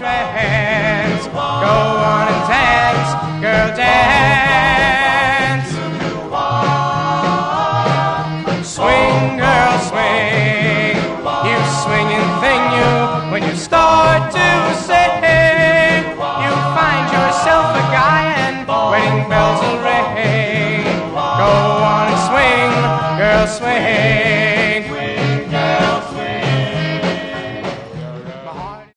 trance. Go on and dance, girl, dance. Swing, girl, swing. You swinging thing, you. When you start to sing, you find yourself a guy and wedding bells will ring. Go on and swing, girl, swing.